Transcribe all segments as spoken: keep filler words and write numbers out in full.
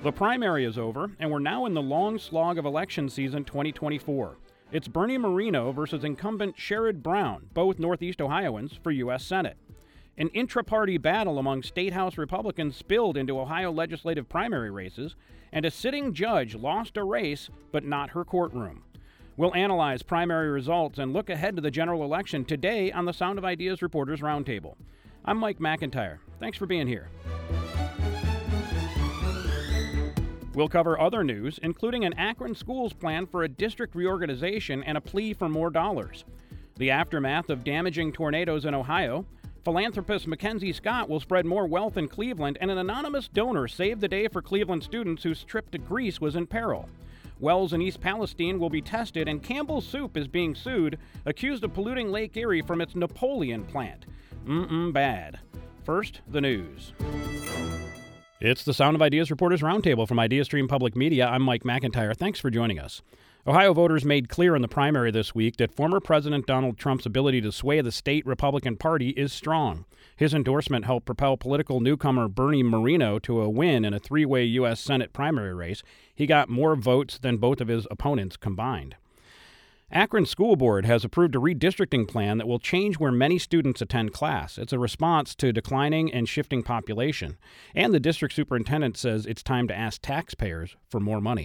The primary is over, and we're now in the long slog of election season twenty twenty-four. It's Bernie Moreno versus incumbent Sherrod Brown, both Northeast Ohioans, for U S Senate. An intra-party battle among State House Republicans spilled into Ohio legislative primary races, and a sitting judge lost a race, but not her courtroom. We'll analyze primary results and look ahead to the general election today on the Sound of Ideas Reporters Roundtable. I'm Mike McIntyre. Thanks for being here. We'll cover other news, including an Akron schools plan for a district reorganization and a plea for more dollars. The aftermath of damaging tornadoes in Ohio. Philanthropist Mackenzie Scott will spread more wealth in Cleveland, and an anonymous donor saved the day for Cleveland students whose trip to Greece was in peril. Wells in East Palestine will be tested, and Campbell's Soup is being sued, accused of polluting Lake Erie from its Napoleon plant. Mm-mm bad. First, the news. It's the Sound of Ideas Reporters Roundtable from IdeaStream Public Media. I'm Mike McIntyre. Thanks for joining us. Ohio voters made clear in the primary this week that former President Donald Trump's ability to sway the state Republican Party is strong. His endorsement helped propel political newcomer Bernie Moreno to a win in a three-way U S Senate primary race. He got more votes than both of his opponents combined. Akron School Board has approved a redistricting plan that will change where many students attend class. It's a response to declining and shifting population. And the district superintendent says it's time to ask taxpayers for more money.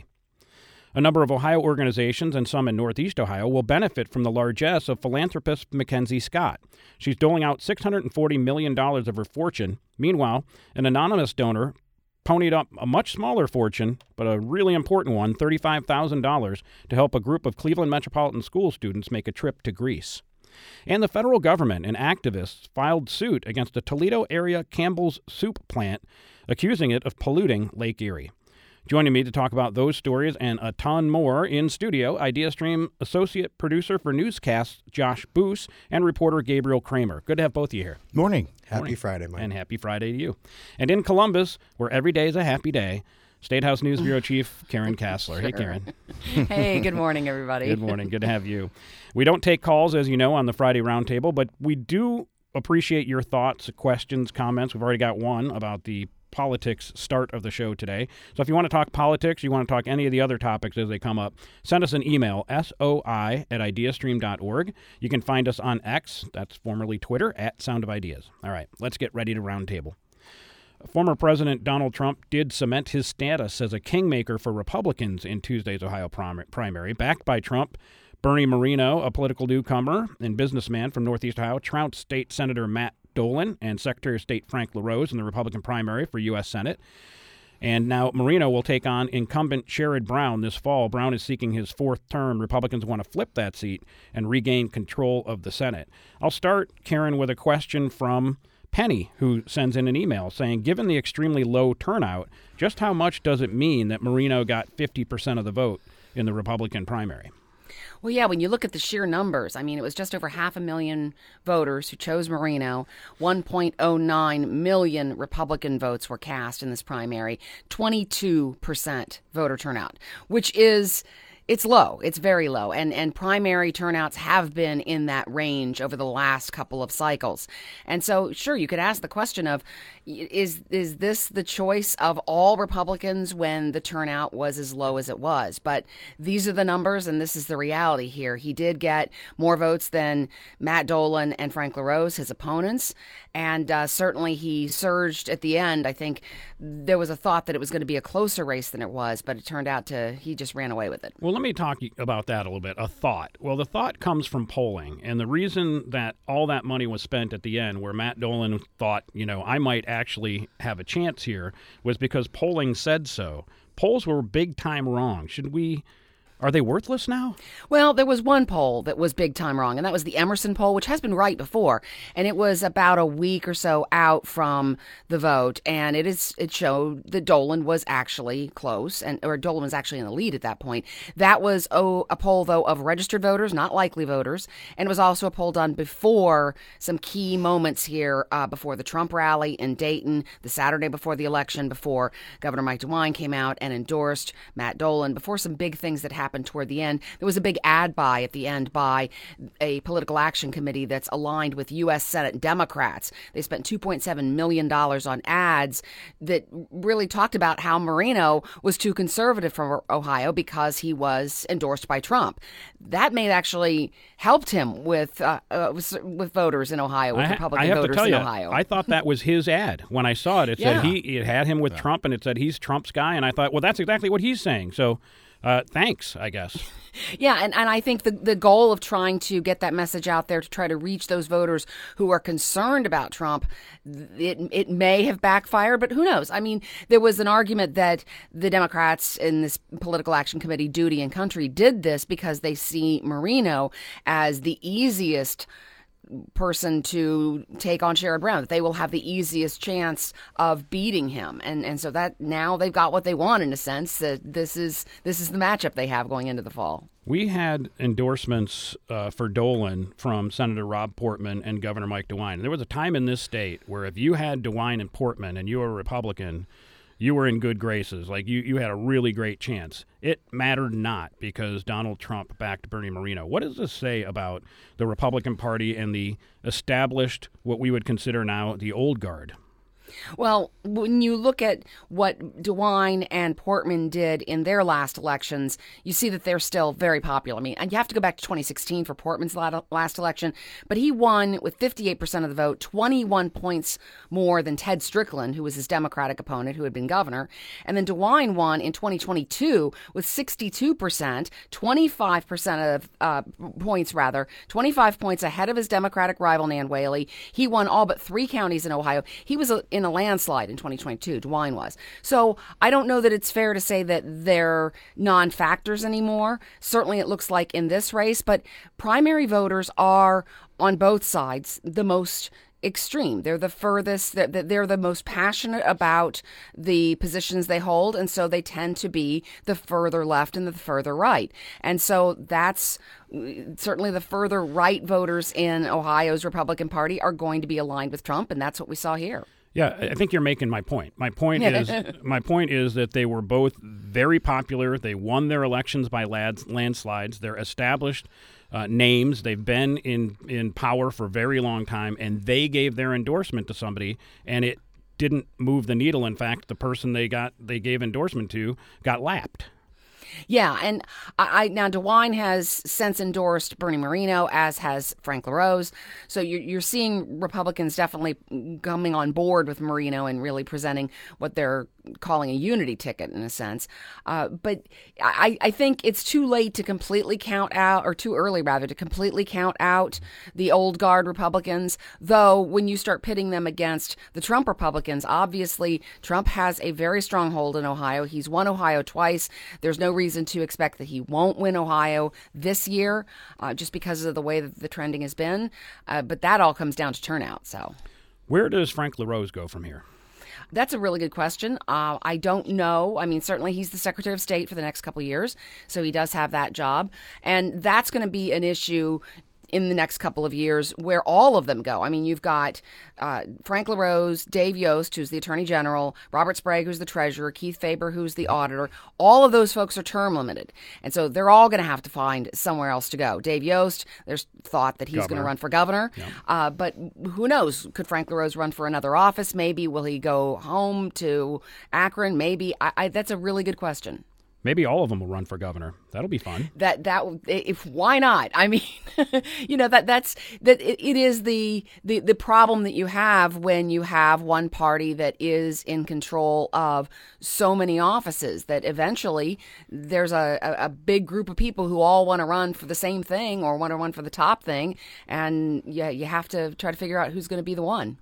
A number of Ohio organizations and some in Northeast Ohio will benefit from the largesse of philanthropist Mackenzie Scott. She's doling out six hundred forty million dollars of her fortune. Meanwhile, an anonymous donor ponied up a much smaller fortune, but a really important one, thirty-five thousand dollars, to help a group of Cleveland Metropolitan School students make a trip to Greece. And the federal government and activists filed suit against the Toledo area Campbell's Soup plant, accusing it of polluting Lake Erie. Joining me to talk about those stories and a ton more in studio, IdeaStream associate producer for newscasts Josh Boos and reporter Gabriel Kramer. Good to have both of you here. Morning. Happy Morning. Friday, Mike. And happy Friday to you. And in Columbus, where every day is a happy day, State House News Bureau Chief Karen Kassler. Sure. Hey, Karen. Hey, good morning, everybody. Good morning. Good to have you. We don't take calls, as you know, on the Friday Roundtable, but we do appreciate your thoughts, questions, comments. We've already got one about the politics start of the show today. So if you want to talk politics, you want to talk any of the other topics as they come up, send us an email, soi at ideastream dot org. You can find us on X, that's formerly Twitter, at Sound of Ideas. All right, let's get ready to roundtable. Former President Donald Trump did cement his status as a kingmaker for Republicans in Tuesday's Ohio prim- primary. Backed by Trump, Bernie Moreno, a political newcomer and businessman from Northeast Ohio, trounced State Senator Matt Dolan and Secretary of State Frank LaRose in the Republican primary for U S Senate. And now Moreno will take on incumbent Sherrod Brown this fall. Brown is seeking his fourth term. Republicans want to flip that seat and regain control of the Senate. I'll start, Karen, with a question from Penny, who sends in an email saying, given the extremely low turnout, just how much does it mean that Moreno got fifty percent of the vote in the Republican primary? Well, yeah, when you look at the sheer numbers, I mean, it was just over half a million voters who chose Moreno. one point oh nine million Republican votes were cast in this primary. twenty-two percent voter turnout, which is... It's low. It's very low. And and primary turnouts have been in that range over the last couple of cycles. And so, sure, you could ask the question of, is is this the choice of all Republicans when the turnout was as low as it was? But these are the numbers, and this is the reality here. He did get more votes than Matt Dolan and Frank LaRose, his opponents. And uh, certainly he surged at the end. I think there was a thought that it was going to be a closer race than it was, but it turned out to, he just ran away with it. Well, let me talk about that a little bit. A thought. Well, the thought comes from polling. And the reason that all that money was spent at the end, where Matt Dolan thought, you know, I might actually have a chance here, was because polling said so. Polls were big time wrong. Should we... Are they worthless now? Well, there was one poll that was big time wrong, and that was the Emerson poll, which has been right before. And it was about a week or so out from the vote, and it is it showed that Dolan was actually close, and or Dolan was actually in the lead at that point. That was oh, a poll, though, of registered voters, not likely voters, and it was also a poll done before some key moments here, uh, before the Trump rally in Dayton, the Saturday before the election, before Governor Mike DeWine came out and endorsed Matt Dolan, before some big things that happened happened toward the end. There was a big ad buy at the end by a political action committee that's aligned with U S Senate Democrats. They spent two point seven million dollars on ads that really talked about how Marino was too conservative for Ohio because he was endorsed by Trump. That may have actually helped him with uh, uh, with, with voters in Ohio, with I ha- Republican I have voters to tell in you, Ohio. I thought that was his ad. When I saw it, it Yeah. said he it had him with yeah. Trump, and it said he's Trump's guy. And I thought, well, that's exactly what he's saying. So uh, thanks, I guess. Yeah, and, and I think the, the goal of trying to get that message out there to try to reach those voters who are concerned about Trump, it it may have backfired, but who knows? I mean, there was an argument that the Democrats in this political action committee, Duty and Country, did this because they see Marino as the easiest person to take on Sherrod Brown, that they will have the easiest chance of beating him. And and so that now they've got what they want in a sense, that this is this is the matchup they have going into the fall. We had endorsements uh, for Dolan from Senator Rob Portman and Governor Mike DeWine. There was a time in this state where if you had DeWine and Portman and you were a Republican, you were in good graces. Like, you, you had a really great chance. It mattered not because Donald Trump backed Bernie Moreno. What does this say about the Republican Party and the established, what we would consider now, the old guard? Well, when you look at what DeWine and Portman did in their last elections, you see that they're still very popular. I mean, and you have to go back to twenty sixteen for Portman's last election, but he won with fifty-eight percent of the vote, twenty-one points more than Ted Strickland, who was his Democratic opponent, who had been governor. And then DeWine won in twenty twenty-two with sixty-two percent, twenty-five percent of uh, points, rather, twenty-five points ahead of his Democratic rival, Nan Whaley. He won all but three counties in Ohio. He was a, in a landslide in twenty twenty-two, DeWine was. So I don't know that it's fair to say that they're non-factors anymore. Certainly it looks like in this race, but primary voters are on both sides the most extreme. They're the furthest, they're the most passionate about the positions they hold, and so they tend to be the further left and the further right. And so that's certainly the further right voters in Ohio's Republican Party are going to be aligned with Trump, and that's what we saw here. Yeah, I think you're making my point. My point is my point is that they were both very popular. They won their elections by lads, landslides. They're established uh, names. They've been in, in power for a very long time, and they gave their endorsement to somebody, and it didn't move the needle. In fact, the person they got they gave endorsement to got lapped. Yeah, and I, I now DeWine has since endorsed Bernie Moreno, as has Frank LaRose. So you're, you're seeing Republicans definitely coming on board with Moreno and really presenting what they're calling a unity ticket in a sense. Uh, but I, I think it's too late to completely count out, or too early rather, to completely count out the old guard Republicans. Though when you start pitting them against the Trump Republicans, obviously Trump has a very strong hold in Ohio. He's won Ohio twice. There's no reason to expect that he won't win Ohio this year, uh, just because of the way that the trending has been. Uh, but that all comes down to turnout. So, where does Frank LaRose go from here? That's a really good question. Uh, I don't know. I mean, certainly he's the Secretary of State for the next couple of years, so he does have that job. And that's going to be an issue in the next couple of years where all of them go. I mean, you've got uh, Frank LaRose, Dave Yost, who's the Attorney General, Robert Sprague, who's the Treasurer, Keith Faber, who's the Auditor. All of those folks are term limited. And so they're all going to have to find somewhere else to go. Dave Yost, there's thought that he's going to run for governor. Yeah. Uh, but who knows? Could Frank LaRose run for another office? Maybe. Will he go home to Akron? Maybe. I, I, that's a really good question. Maybe all of them will run for governor. That'll be fun. That that if why not? I mean, you know that that's that it, it is the, the the problem that you have when you have one party that is in control of so many offices, that eventually there's a, a, a big group of people who all want to run for the same thing or want to run for the top thing, and yeah, you have to try to figure out who's going to be the one.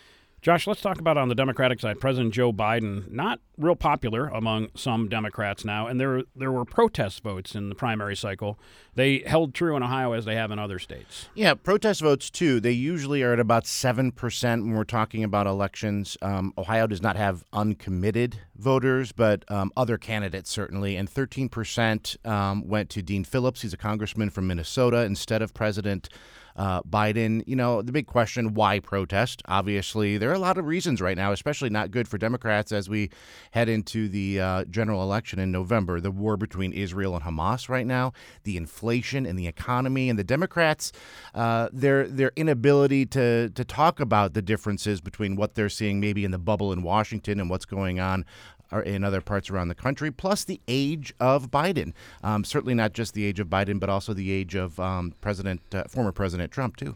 Josh, let's talk about on the Democratic side, President Joe Biden, not real popular among some Democrats now, and there there were protest votes in the primary cycle. They held true in Ohio as they have in other states. Yeah, protest votes, too. They usually are at about seven percent when we're talking about elections. Um, Ohio does not have uncommitted voters, but um, other candidates certainly, and thirteen percent um, went to Dean Phillips. He's a congressman from Minnesota instead of President uh, Biden. You know, the big question, why protest? Obviously, there are a lot of reasons right now, especially not good for Democrats as we head into the uh, general election in November. The war between Israel and Hamas right now, the inflation and the economy, and the Democrats, uh, their their inability to to talk about the differences between what they're seeing maybe in the bubble in Washington and what's going on or in other parts around the country, plus the age of Biden. Um, certainly not just the age of Biden, but also the age of um, President, uh, former President Trump, too.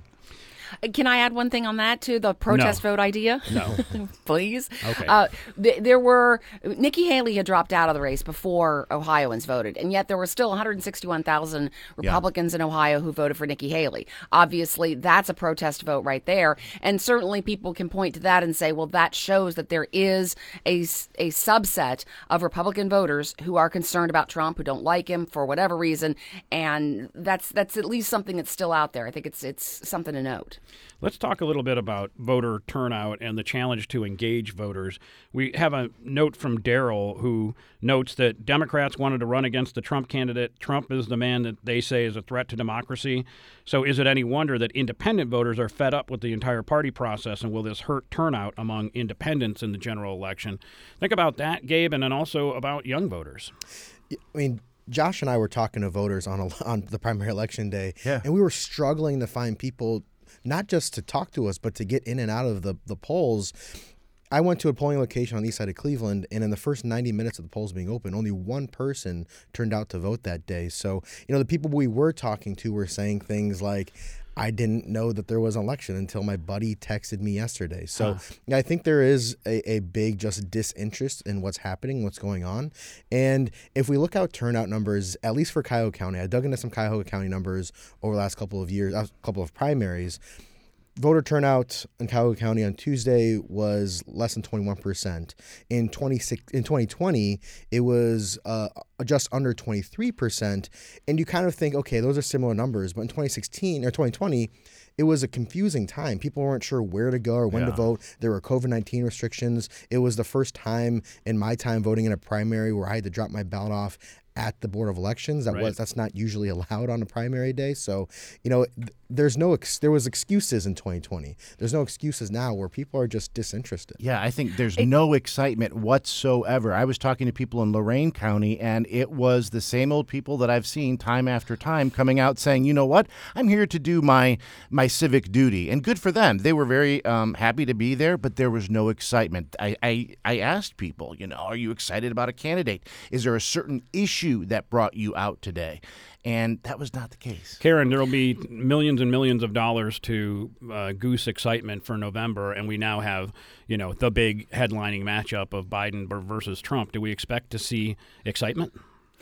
Can I add one thing on that, too? The protest No. vote idea? No. Please? Okay. Uh, th- there were, Nikki Haley had dropped out of the race before Ohioans voted, and yet there were still one hundred sixty-one thousand Republicans in Ohio who voted for Nikki Haley. Obviously, that's a protest vote right there, and certainly people can point to that and say, well, that shows that there is a, a subset of Republican voters who are concerned about Trump, who don't like him for whatever reason, and that's that's at least something that's still out there. I think it's it's something to note. Let's talk a little bit about voter turnout and the challenge to engage voters. We have a note from Daryl who notes that Democrats wanted to run against the Trump candidate. Trump is the man that they say is a threat to democracy. So is it any wonder that independent voters are fed up with the entire party process, and will this hurt turnout among independents in the general election? Think about that, Gabe, and then also about young voters. I mean, Josh and I were talking to voters on a, on the primary election day, Yeah. and we were struggling to find people not just to talk to us, but to get in and out of the, the polls. I went to a polling location on the east side of Cleveland, and in the first ninety minutes of the polls being open, only one person turned out to vote that day. So, you know, the people we were talking to were saying things like, I didn't know that there was an election until my buddy texted me yesterday. So Huh. yeah, I think there is a, a big just disinterest in what's happening, what's going on. And if we look out turnout numbers, at least for Cuyahoga County, I dug into some Cuyahoga County numbers over the last couple of years, a couple of primaries. Voter turnout in Cuyahoga County on Tuesday was less than twenty-one percent. In in twenty twenty, it was uh, just under twenty-three percent. And you kind of think, okay, those are similar numbers. But in twenty sixteen or twenty twenty, it was a confusing time. People weren't sure where to go or when Yeah. to vote. There were covid nineteen restrictions. It was the first time in my time voting in a primary where I had to drop my ballot off at the Board of Elections. That Right. was that's not usually allowed on a primary day. So, you know, th- there's no ex- there was excuses in twenty twenty. There's no excuses now where people are just disinterested. Yeah, I think there's no excitement whatsoever. I was talking to people in Lorain County, and it was the same old people that I've seen time after time coming out saying, you know what, I'm here to do my my civic duty. And good for them. They were very um, happy to be there, but there was no excitement. I, I, I asked people, you know, are you excited about a candidate? Is there a certain issue that brought you out today? And that was not the case. Karen, there will be millions and millions of dollars to uh, goose excitement for November, and we now have, you know, the big headlining matchup of Biden versus Trump. Do we expect to see excitement?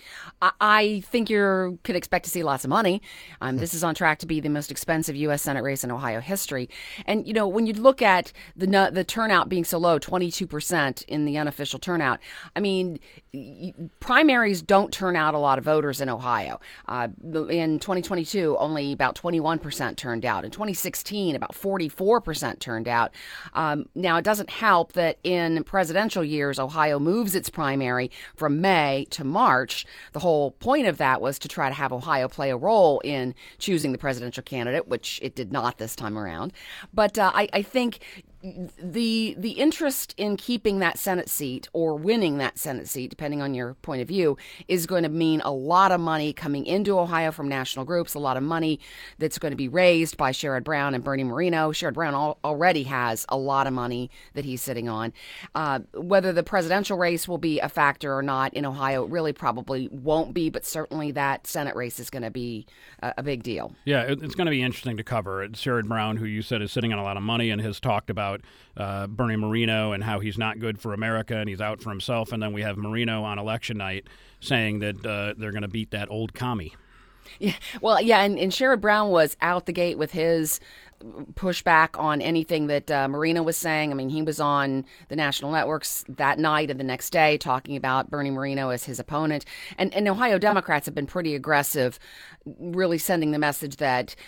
I- I think you could expect to see lots of money. Um, this is on track to be the most expensive U S Senate race in Ohio history. And, you know, when you look at the nu- the turnout being so low, twenty-two percent in the unofficial turnout, I mean, y- primaries don't turn out a lot of voters in Ohio. Uh, in twenty twenty-two, only about twenty-one percent turned out. In twenty sixteen, about forty-four percent turned out. Um, now, it doesn't help that in presidential years, Ohio moves its primary from May to March. The whole point of that was to try to have Ohio play a role in choosing the presidential candidate, which it did not this time around. But uh, I, I think the the interest in keeping that Senate seat or winning that Senate seat, depending on your point of view, is going to mean a lot of money coming into Ohio from national groups, a lot of money that's going to be raised by Sherrod Brown and Bernie Moreno. Sherrod Brown al- already has a lot of money that he's sitting on. Uh, whether the presidential race will be a factor or not in Ohio, it really probably won't be, but certainly that Senate race is going to be a, a big deal. Yeah, it, it's going to be interesting to cover. Sherrod Brown, who you said is sitting on a lot of money and has talked about uh, Bernie Moreno and how he's not good for America and he's out for himself. And then we have Moreno on election night saying that uh, they're going to beat that old commie. Yeah, well, yeah, and, and Sherrod Brown was out the gate with his pushback on anything that uh, Moreno was saying. I mean, he was on the national networks that night and the next day talking about Bernie Moreno as his opponent. And, and Ohio Democrats have been pretty aggressive, really sending the message that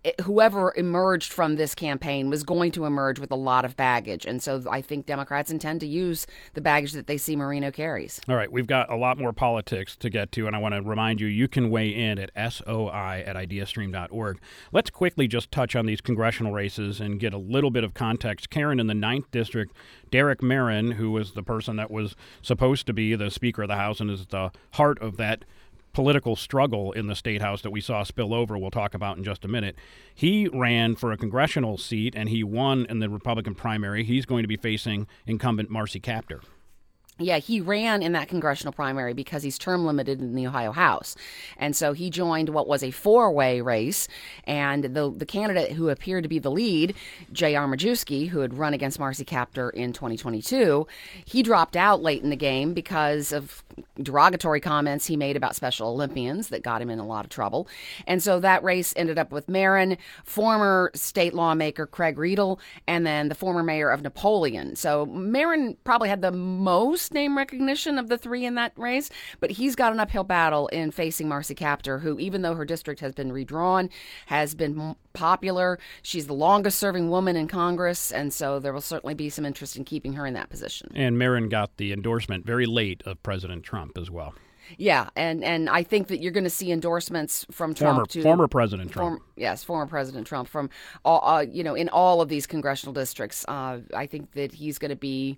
it, whoever emerged from this campaign was going to emerge with a lot of baggage. And so I think Democrats intend to use the baggage that they see Moreno carries. All right, we've got a lot more politics to get to, and I want to remind you, you can weigh in at soi at ideastream dot org. Let's quickly just touch on these congressional races and get a little bit of context. Karen, in the ninth District, Derek Merrin, who was the person that was supposed to be the Speaker of the House and is the heart of that political struggle in the State House that we saw spill over, we'll talk about in just a minute. He ran for a congressional seat, and he won in the Republican primary. He's going to be facing incumbent Marcy Kaptur. Yeah, he ran in that congressional primary because he's term limited in the Ohio House. And so he joined what was a four-way race, and the the candidate who appeared to be the lead, J R Majewski, who had run against Marcy Kaptur in twenty twenty-two, he dropped out late in the game because of derogatory comments he made about Special Olympians that got him in a lot of trouble. And so that race ended up with Merrin, former state lawmaker Craig Riedel, and then the former mayor of Napoleon. So Merrin probably had the most name recognition of the three in that race, but he's got an uphill battle in facing Marcy Kaptur, who, even though her district has been redrawn, has been popular. She's the longest serving woman in Congress, and so there will certainly be some interest in keeping her in that position. And Merrin got the endorsement very late of President Trump as well. Yeah, and, and I think that you're going to see endorsements from Trump former, to former President Trump. Form, yes, former President Trump from all, uh, you know, in all of these congressional districts. Uh, I think that he's going to be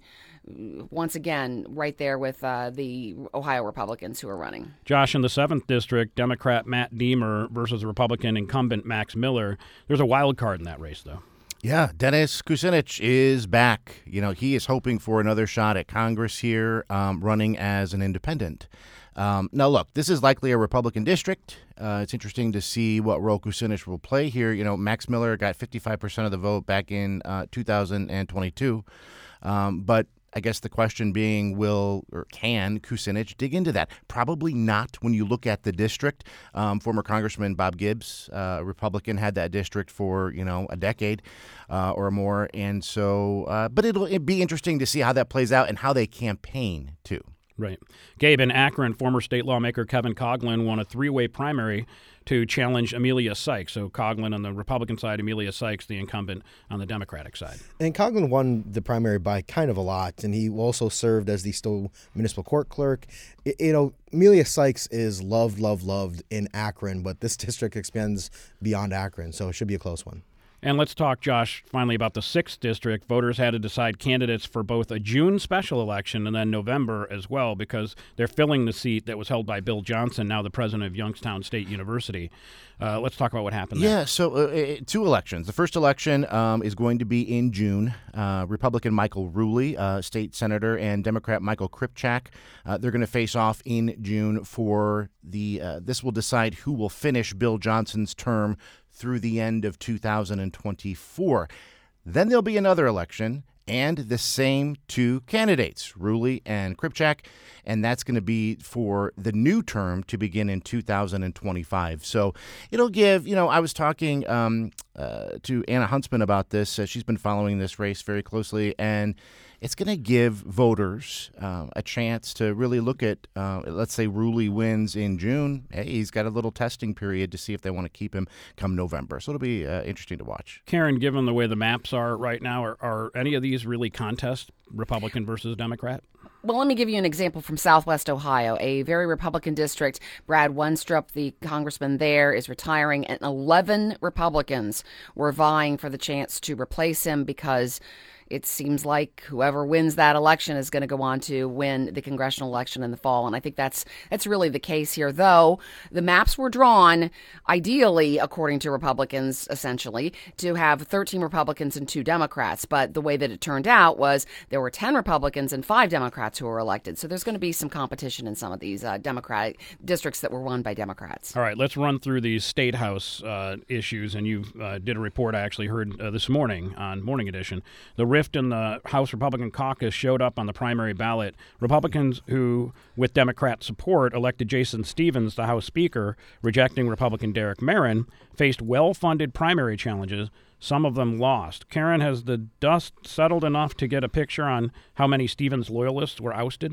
once again right there with uh, the Ohio Republicans who are running. Josh, in the seventh District, Democrat Matt Deemer versus Republican incumbent Max Miller. There's a wild card in that race, though. Yeah, Dennis Kucinich is back. You know, he is hoping for another shot at Congress here, um, running as an independent. Um, now, look, this is likely a Republican district. Uh, it's interesting to see what role Kucinich will play here. You know, Max Miller got fifty-five percent of the vote back in uh, two thousand twenty-two. Um, but I guess the question being, will or can Kucinich dig into that? Probably not when you look at the district. Um, former Congressman Bob Gibbs, uh, Republican, had that district for, you know, a decade uh, or more. And so, uh, but it'll, it'll be interesting to see how that plays out and how they campaign, too. Right. Gabe, in Akron, former state lawmaker Kevin Coughlin won a three-way primary to challenge Amelia Sykes. So Coughlin on the Republican side, Amelia Sykes, the incumbent, on the Democratic side. And Coughlin won the primary by kind of a lot, and he also served as the Stowe Municipal Court Clerk. It, you know, Amelia Sykes is loved, loved, loved in Akron, but this district extends beyond Akron, so it should be a close one. And let's talk, Josh, finally about the sixth District. Voters had to decide candidates for both a June special election and then November as well, because they're filling the seat that was held by Bill Johnson, now the president of Youngstown State University. Uh, let's talk about what happened there. Yeah, so uh, two elections. The first election um, is going to be in June. Uh, Republican Michael Ruley, uh, state senator, and Democrat Michael Kripchak, uh, they're going to face off in June for the, uh, this will decide who will finish Bill Johnson's term through the end of two thousand twenty-four. Then there'll be another election and the same two candidates, Ruley and Kripchak, and that's going to be for the new term to begin in two thousand twenty-five. So it'll give, you know, I was talking um, uh, to Anna Huntsman about this. Uh, she's been following this race very closely, and it's going to give voters uh, a chance to really look at, uh, let's say Ruley wins in June. Hey, he's got a little testing period to see if they want to keep him come November. So it'll be uh, interesting to watch. Karen, given the way the maps are right now, are, are any of these really contests, Republican versus Democrat? Well, let me give you an example from Southwest Ohio, a very Republican district. Brad Wenstrup, the congressman there, is retiring, and eleven Republicans were vying for the chance to replace him because it seems like whoever wins that election is going to go on to win the congressional election in the fall. And I think that's that's really the case here, though the maps were drawn, ideally, according to Republicans, essentially, to have thirteen Republicans and two Democrats. But the way that it turned out was there were ten Republicans and five Democrats who were elected. So there's going to be some competition in some of these uh, Democratic districts that were won by Democrats. All right, let's run through these state house uh, issues. And you uh, did a report I actually heard uh, this morning on Morning Edition. The rift in the House Republican caucus showed up on the primary ballot. Republicans who, with Democrat support, elected Jason Stevens the House Speaker, rejecting Republican Derek Merrin, faced well-funded primary challenges. Some of them lost. Karen, has the dust settled enough to get a picture on how many Stevens loyalists were ousted?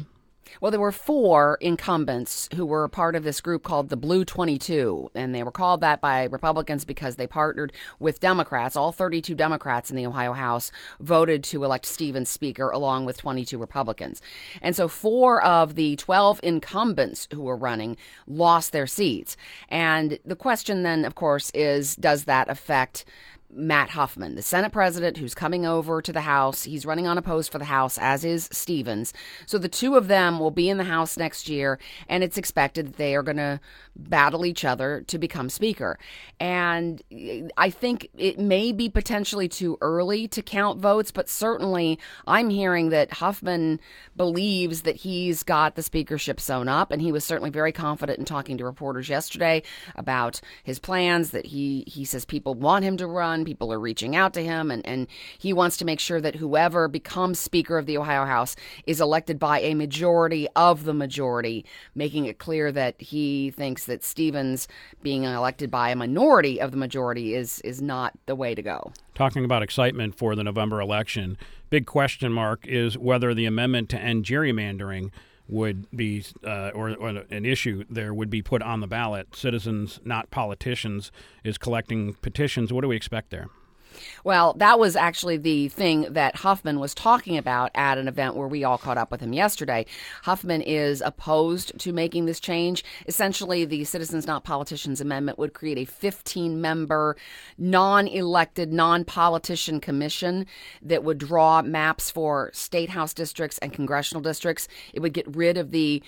Well, there were four incumbents who were part of this group called the Blue twenty-two, and they were called that by Republicans because they partnered with Democrats. All thirty-two Democrats in the Ohio House voted to elect Stevens Speaker along with twenty-two Republicans. And so four of the twelve incumbents who were running lost their seats. And the question then, of course, is, does that affect Matt Huffman, the Senate president who's coming over to the House? He's running unopposed for the House, as is Stevens. So the two of them will be in the House next year, and it's expected that they are going to battle each other to become Speaker. And I think it may be potentially too early to count votes, but certainly I'm hearing that Huffman believes that he's got the speakership sewn up, and he was certainly very confident in talking to reporters yesterday about his plans, that he, he says people want him to run. People are reaching out to him, and, and he wants to make sure that whoever becomes Speaker of the Ohio House is elected by a majority of the majority, making it clear that he thinks that Stevens being elected by a minority of the majority is, is not the way to go. Talking about excitement for the November election, big question mark is whether the amendment to end gerrymandering would be, uh, or, or an issue there would be put on the ballot. Citizens, not politicians, is collecting petitions. What do we expect there? Well, that was actually the thing that Huffman was talking about at an event where we all caught up with him yesterday. Huffman is opposed to making this change. Essentially, the Citizens Not Politicians Amendment would create a fifteen-member, non-elected, non-politician commission that would draw maps for state house districts and congressional districts. It would get rid of the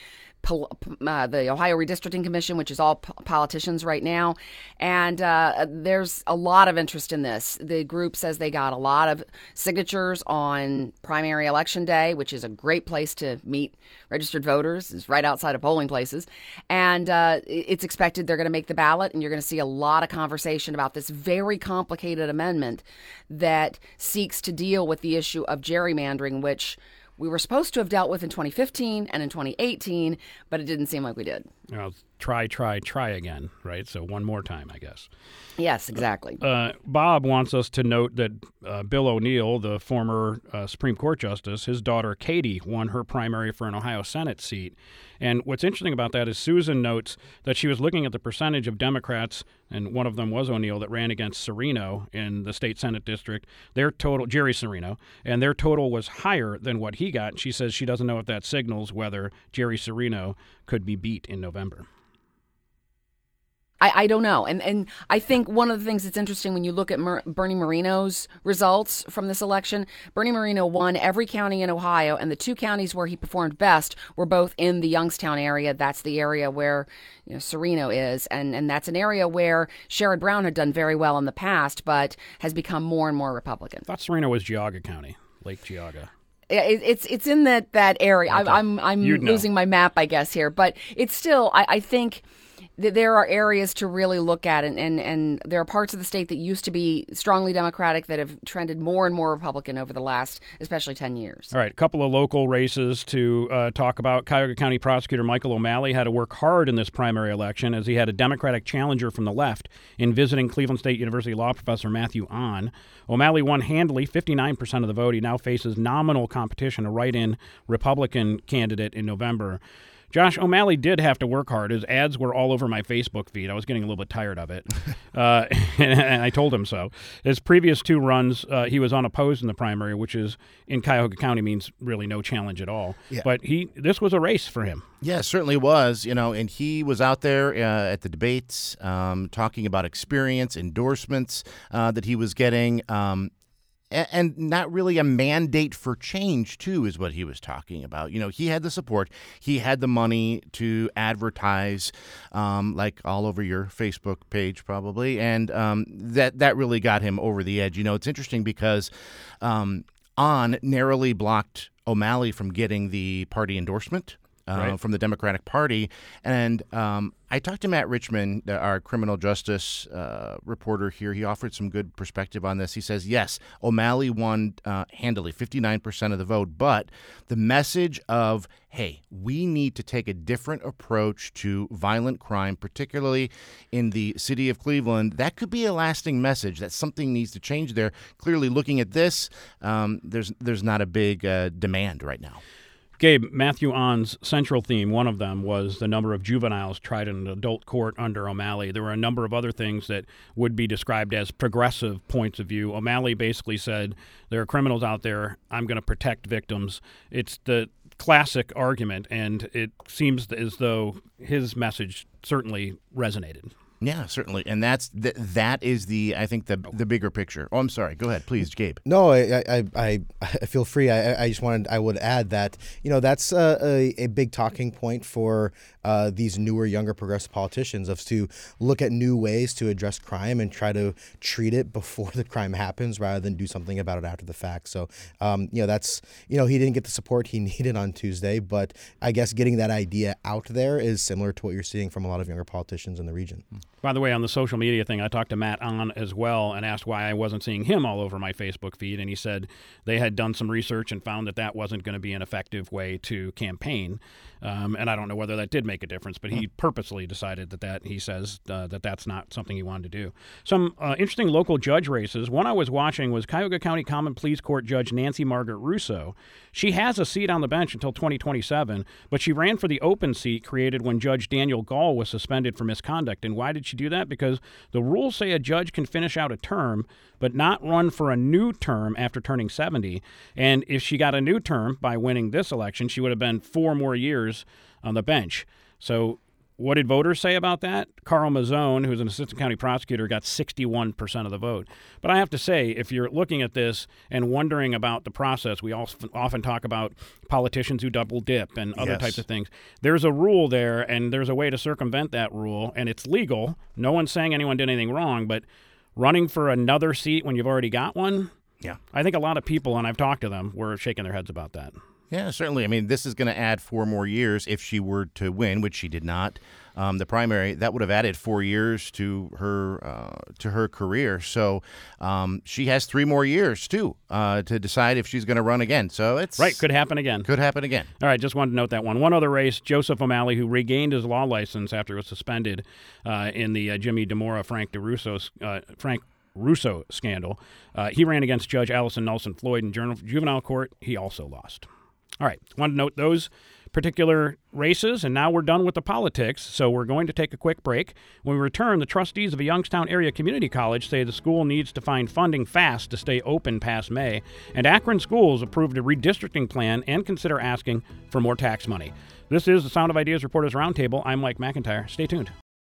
Uh, the Ohio Redistricting Commission, which is all p- politicians right now. And uh, there's a lot of interest in this. The group says they got a lot of signatures on primary election day, which is a great place to meet registered voters. It's right outside of polling places. And uh, it's expected they're going to make the ballot, and you're going to see a lot of conversation about this very complicated amendment that seeks to deal with the issue of gerrymandering, which we were supposed to have dealt with in twenty fifteen and in twenty eighteen, but it didn't seem like we did. You know, try, try, try again, right? So one more time, I guess. Yes, exactly. Uh, Bob wants us to note that uh, Bill O'Neill, the former uh, Supreme Court justice, his daughter Katie won her primary for an Ohio Senate seat. And what's interesting about that is Susan notes that she was looking at the percentage of Democrats, and one of them was O'Neill, that ran against Serino in the state Senate district. Their total, Jerry Serino, and their total was higher than what he got. She says she doesn't know if that signals whether Jerry Serino could be beat in November. I, I don't know. And and I think one of the things that's interesting when you look at Mer- Bernie Moreno's results from this election, Bernie Moreno won every county in Ohio, and the two counties where he performed best were both in the Youngstown area. That's the area where, you know, Serino is, and, and that's an area where Sherrod Brown had done very well in the past, but has become more and more Republican. I thought Serino was Geauga County, Lake Geauga. It, it's it's in that, that area. Okay. I, I'm I'm You'd losing know. my map, I guess, here, but it's still, I, I think there are areas to really look at, and, and, and there are parts of the state that used to be strongly Democratic that have trended more and more Republican over the last, especially ten years. All right, a couple of local races to uh, talk about. Cuyahoga County Prosecutor Michael O'Malley had to work hard in this primary election as he had a Democratic challenger from the left in visiting Cleveland State University law professor Matthew Ahn. O'Malley won handily, fifty-nine percent of the vote. He now faces nominal competition, a write-in Republican candidate in November. Josh, O'Malley did have to work hard. His ads were all over my Facebook feed. I was getting a little bit tired of it, uh, and I told him so. His previous two runs, uh, he was unopposed in the primary, which is in Cuyahoga County means really no challenge at all. Yeah. But he, this was a race for him. Yeah, it certainly was. You know, and he was out there uh, at the debates um, talking about experience, endorsements uh, that he was getting. Um, And not really a mandate for change, too, is what he was talking about. You know, he had the support. He had the money to advertise, um, like all over your Facebook page, probably. And um, that, that really got him over the edge. You know, it's interesting because um, Ahn narrowly blocked O'Malley from getting the party endorsement. Uh, Right. From the Democratic Party. And um, I talked to Matt Richmond, uh, our criminal justice uh, reporter here. He offered some good perspective on this. He says, yes, O'Malley won uh, handily, fifty-nine percent of the vote, but the message of, hey, we need to take a different approach to violent crime, particularly in the city of Cleveland, that could be a lasting message that something needs to change there. Clearly, looking at this, um, there's, there's not a big uh, demand right now. Gabe, Matthew On's central theme, one of them was the number of juveniles tried in an adult court under O'Malley. There were a number of other things that would be described as progressive points of view. O'Malley basically said, there are criminals out there, I'm going to protect victims. It's the classic argument, and it seems as though his message certainly resonated. Yeah, certainly, and that's th- that is the I think the the bigger picture. Oh, I'm sorry. Go ahead, please, Gabe. No, I I, I, I feel free. I, I just wanted I would add that you know that's a, a, a big talking point for uh, these newer, younger progressive politicians of to look at new ways to address crime and try to treat it before the crime happens rather than do something about it after the fact. So um, you know that's you know he didn't get the support he needed on Tuesday, but I guess getting that idea out there is similar to what you're seeing from a lot of younger politicians in the region. By the way, on the social media thing, I talked to Matt On as well and asked why I wasn't seeing him all over my Facebook feed, and he said they had done some research and found that that wasn't going to be an effective way to campaign. Um, and I don't know whether that did make a difference, but he purposely decided that, that he says uh, that that's not something he wanted to do. Some uh, interesting local judge races. One I was watching was Cuyahoga County Common Pleas Court Judge Nancy Margaret Russo. She has a seat on the bench until twenty twenty-seven, but she ran for the open seat created when Judge Daniel Gall was suspended for misconduct. And why did she do that? Because the rules say a judge can finish out a term, but not run for a new term after turning seventy. And if she got a new term by winning this election, she would have been four more years on the bench. So what did voters say about that? Carl Mazzone, who's an assistant county prosecutor, got sixty-one percent of the vote. But I have to say, if you're looking at this and wondering about the process, we often talk about politicians who double dip and other Yes. types of things. There's a rule there, and there's a way to circumvent that rule, and it's legal. No one's saying anyone did anything wrong, but running for another seat when you've already got one, Yeah. I think a lot of people, and I've talked to them, were shaking their heads about that. Yeah, certainly. I mean, this is going to add four more years if she were to win, which she did not. Um, the primary that would have added four years to her uh, to her career. So um, she has three more years too uh, to decide if she's going to run again. So it's Right, could happen again. Could happen again. All right, just wanted to note that one. One other race, Joseph O'Malley, who regained his law license after it was suspended uh, in the uh, Jimmy DeMora, Frank DeRusso, uh, Frank Russo scandal. Uh, he ran against Judge Allison Nelson Floyd in juvenile court. He also lost. All right, wanted to note those particular races, and now we're done with the politics, so we're going to take a quick break. When we return, the trustees of a Youngstown area community college say the school needs to find funding fast to stay open past May, and Akron Schools approved a redistricting plan and consider asking for more tax money. This is the Sound of Ideas Reporters Roundtable. I'm Mike McIntyre. Stay tuned.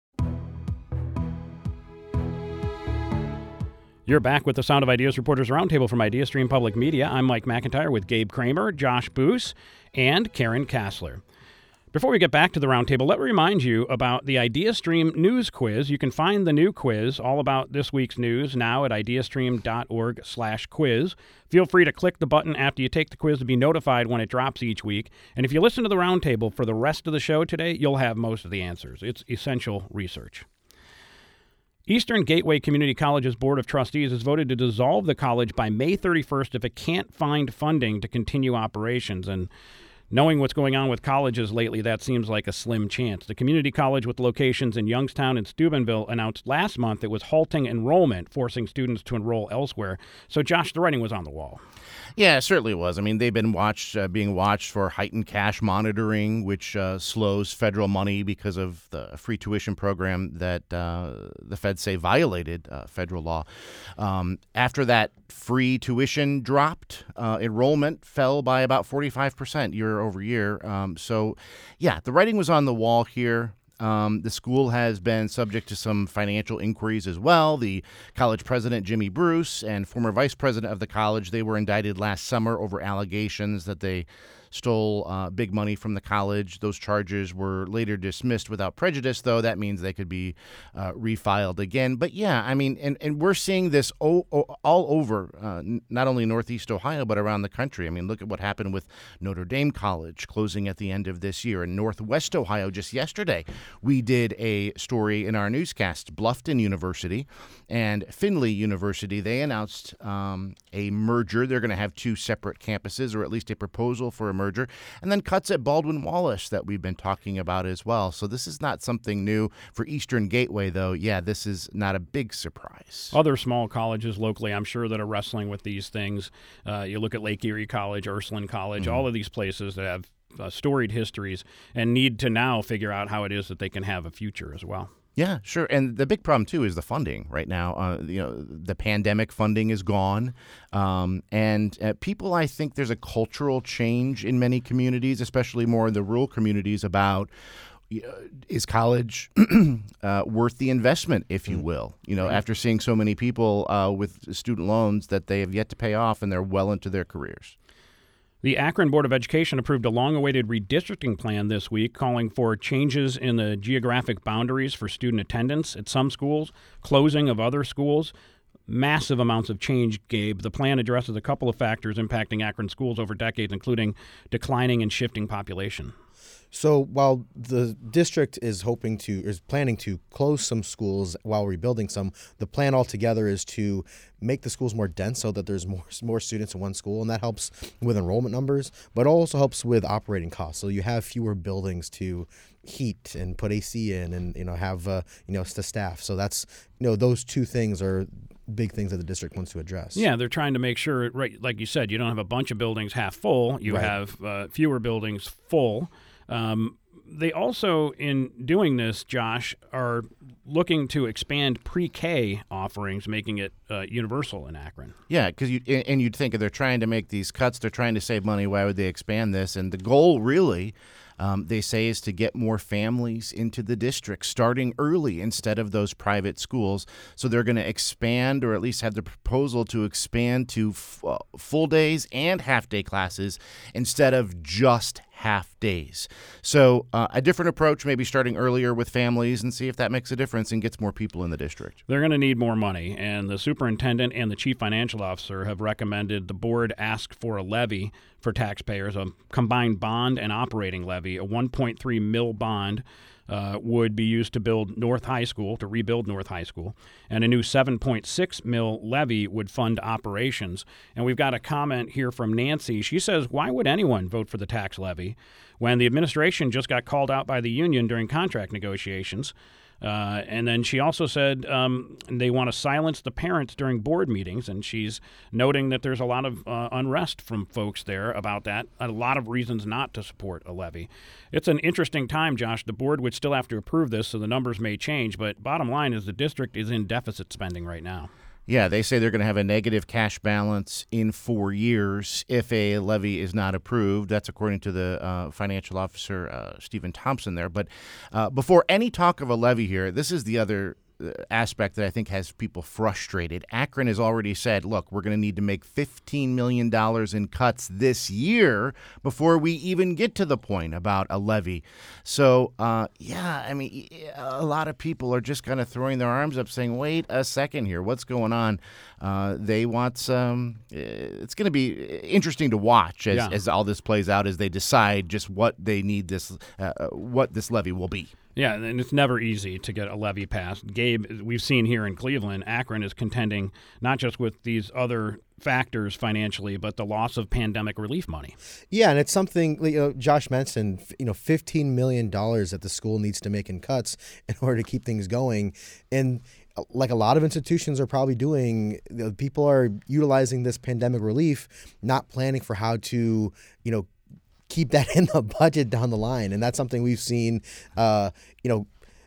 You're back with the Sound of Ideas Reporters Roundtable from IdeaStream Public Media. I'm Mike McIntyre with Gabe Kramer, Josh Boos, and Karen Kassler. Before we get back to the roundtable, let me remind you about the IdeaStream News Quiz. You can find the new quiz all about this week's news now at ideastream.org slash quiz. Feel free to click the button after you take the quiz to be notified when it drops each week. And if you listen to the roundtable for the rest of the show today, you'll have most of the answers. It's essential research. Eastern Gateway Community College's Board of Trustees has voted to dissolve the college by May thirty-first if it can't find funding to continue operations. And knowing what's going on with colleges lately, that seems like a slim chance. The community college with locations in Youngstown and Steubenville announced last month it was halting enrollment, forcing students to enroll elsewhere. So, Josh, the writing was on the wall. Yeah, it certainly was. I mean, they've been watched, uh, being watched for heightened cash monitoring, which uh, slows federal money because of the free tuition program that uh, the feds say violated uh, federal law. Um, after that free tuition dropped, uh, enrollment fell by about forty-five percent year over year. Um, so, yeah, the writing was on the wall here. Um, the school has been subject to some financial inquiries as well. The college president, Jimmy Bruce, and former vice president of the college, they were indicted last summer over allegations that they stole uh, big money from the college. Those charges were later dismissed without prejudice, though. That means they could be uh, refiled again. But, yeah, I mean, and, and we're seeing this o- o- all over, uh, n- not only Northeast Ohio, but around the country. I mean, look at what happened with Notre Dame College closing at the end of this year. In Northwest Ohio, just yesterday, we did a story in our newscast. Bluffton University and Findlay University, they announced um, a merger. They're going to have two separate campuses, or at least a proposal for a merger, and then cuts at Baldwin-Wallace that we've been talking about as well. So this is not something new for Eastern Gateway, though. Yeah, this is not a big surprise. Other small colleges locally, I'm sure, that are wrestling with these things. Uh, you look at Lake Erie College, Ursuline College, mm-hmm. all of these places that have uh, storied histories and need to now figure out how it is that they can have a future as well. Yeah, sure. And the big problem, too, is the funding right now. Uh, you know, the pandemic funding is gone. Um, and uh, people, I think there's a cultural change in many communities, especially more in the rural communities, about you know, is college uh, worth the investment, if you will? You know, right. After seeing so many people uh, with student loans that they have yet to pay off and they're well into their careers. The Akron Board of Education approved a long-awaited redistricting plan this week calling for changes in the geographic boundaries for student attendance at some schools, closing of other schools. Massive amounts of change, Gabe. The plan addresses a couple of factors impacting Akron schools over decades, including declining and shifting population. So while the district is hoping to, is planning to close some schools while rebuilding some, the plan altogether is to make the schools more dense so that there's more more students in one school, and that helps with enrollment numbers, but also helps with operating costs. So you have fewer buildings to heat and put A C in, and you know have uh, you know the staff. So that's you know those two things are big things that the district wants to address. Yeah, they're trying to make sure, right, like you said, you don't have a bunch of buildings half full. You right. have uh, fewer buildings full. Um, they also, in doing this, Josh, are looking to expand pre-K offerings, making it uh, universal in Akron. Yeah, because you and you'd think if they're trying to make these cuts, they're trying to save money. Why would they expand this? And the goal, really, um, they say, is to get more families into the district, starting early instead of those private schools. So they're going to expand, or at least have the proposal to expand to f- uh, full days and half-day classes instead of just half days. So uh, a different approach, maybe starting earlier with families and see if that makes a difference and gets more people in the district. They're going to need more money, and the superintendent and the chief financial officer have recommended the board ask for a levy for taxpayers, a combined bond and operating levy. A one point three mil bond uh, would be used to build North High School, to rebuild North High School, and a new seven point six mil levy would fund operations. And we've got a comment here from Nancy. She says, why would anyone vote for the tax levy when the administration just got called out by the union during contract negotiations? Uh, and then she also said um, they want to silence the parents during board meetings, and she's noting that there's a lot of uh, unrest from folks there about that, a lot of reasons not to support a levy. It's an interesting time, Josh. The board would still have to approve this, so the numbers may change, but bottom line is the district is in deficit spending right now. Yeah, they say they're going to have a negative cash balance in four years if a levy is not approved. That's according to the uh, financial officer, uh, Stephen Thompson there. But uh, before any talk of a levy here, this is the other aspect that I think has people frustrated. Akron has already said, look, we're going to need to make fifteen million dollars in cuts this year before we even get to the point about a levy. So, uh, yeah, I mean, a lot of people are just kind of throwing their arms up saying, wait a second here, what's going on? Uh, they want some, it's going to be interesting to watch as, yeah. as all this plays out, as they decide just what they need this, uh, what this levy will be. Yeah, and it's never easy to get a levy passed. Gabe, we've seen here in Cleveland, Akron is contending not just with these other factors financially, but the loss of pandemic relief money. Yeah, and it's something, you know, Josh mentioned, you know, fifteen million dollars that the school needs to make in cuts in order to keep things going. And like a lot of institutions are probably doing, you know, people are utilizing this pandemic relief, not planning for how to, you know, keep that in the budget down the line. And that's something we've seen, uh, you know,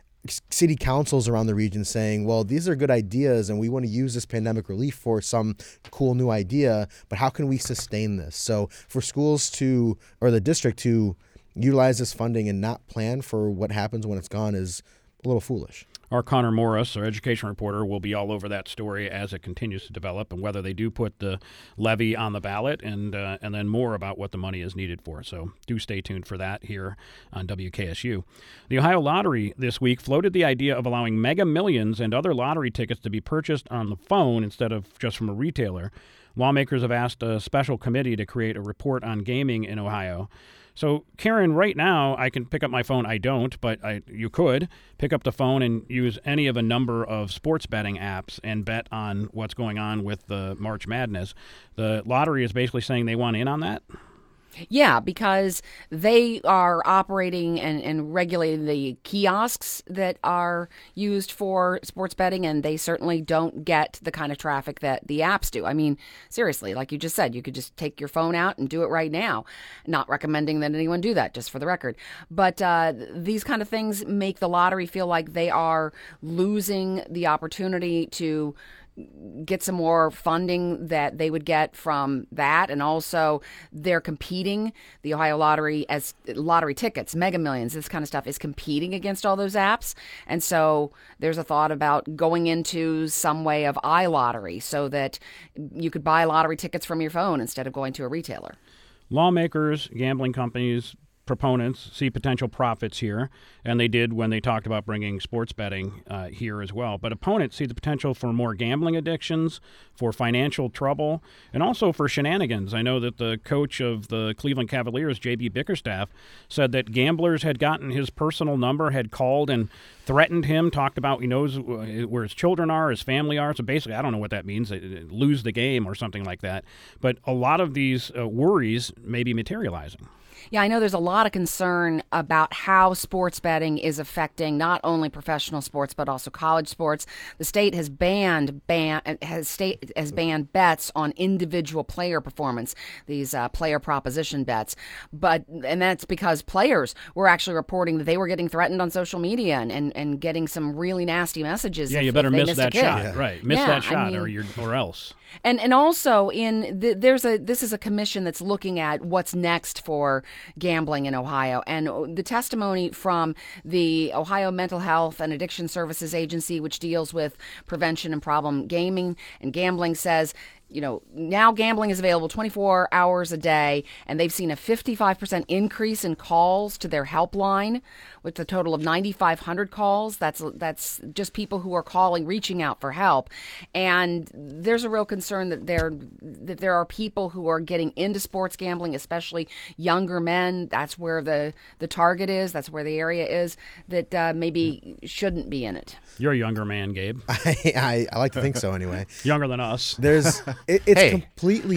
city councils around the region saying, well, these are good ideas and we want to use this pandemic relief for some cool new idea, but how can we sustain this? So for schools to, or the district to utilize this funding and not plan for what happens when it's gone is a little foolish. Our Connor Morris, our education reporter, will be all over that story as it continues to develop and whether they do put the levy on the ballot, and uh, and then more about what the money is needed for. So do stay tuned for that here on W K S U. The Ohio Lottery this week floated the idea of allowing Mega Millions and other lottery tickets to be purchased on the phone instead of just from a retailer. Lawmakers have asked a special committee to create a report on gaming in Ohio. So, Karen, right now, I can pick up my phone. I don't, but I, you could pick up the phone and use any of a number of sports betting apps and bet on what's going on with the March Madness. The lottery is basically saying they want in on that? Yeah, because they are operating and, and regulating the kiosks that are used for sports betting, and they certainly don't get the kind of traffic that the apps do. I mean, seriously, like you just said, you could just take your phone out and do it right now. Not recommending that anyone do that, just for the record. But uh, these kind of things make the lottery feel like they are losing the opportunity to get some more funding that they would get from that. And also they're competing. The Ohio Lottery, as lottery tickets, Mega Millions, this kind of stuff is competing against all those apps. And so there's a thought about going into some way of iLottery so that you could buy lottery tickets from your phone instead of going to a retailer. Lawmakers, gambling companies, proponents see potential profits here, and they did when they talked about bringing sports betting uh, here as well. But opponents see the potential for more gambling addictions, for financial trouble, and also for shenanigans. I know that the coach of the Cleveland Cavaliers, J B Bickerstaff, said that gamblers had gotten his personal number, had called and threatened him, talked about he knows where his children are, his family are. So basically, I don't know what that means, they lose the game or something like that. But a lot of these uh, worries may be materializing. Yeah, I know there's a lot of concern about how sports betting is affecting not only professional sports but also college sports. The state has banned ban has state has banned bets on individual player performance, these uh, player proposition bets. But and that's because players were actually reporting that they were getting threatened on social media and, and, and getting some really nasty messages. Yeah, if, you better if they miss missed that a kick. shot, yeah. right? Miss yeah, that shot, I mean, or you're or else. And and also in the, there's a this is a commission that's looking at what's next for gambling in Ohio, and the testimony from the Ohio Mental Health and Addiction Services Agency, which deals with prevention and problem gaming and gambling, says, you know, now gambling is available twenty-four hours a day, and they've seen a fifty-five percent increase in calls to their helpline, with a total of nine thousand five hundred calls. That's that's just people who are calling, reaching out for help. And there's a real concern that there that there are people who are getting into sports gambling, especially younger men. That's where the the target is. That's where the area is, that uh, maybe shouldn't be in it. You're a younger man, Gabe. I, I, I like to think so anyway. Younger than us. There's it, it's Hey. completely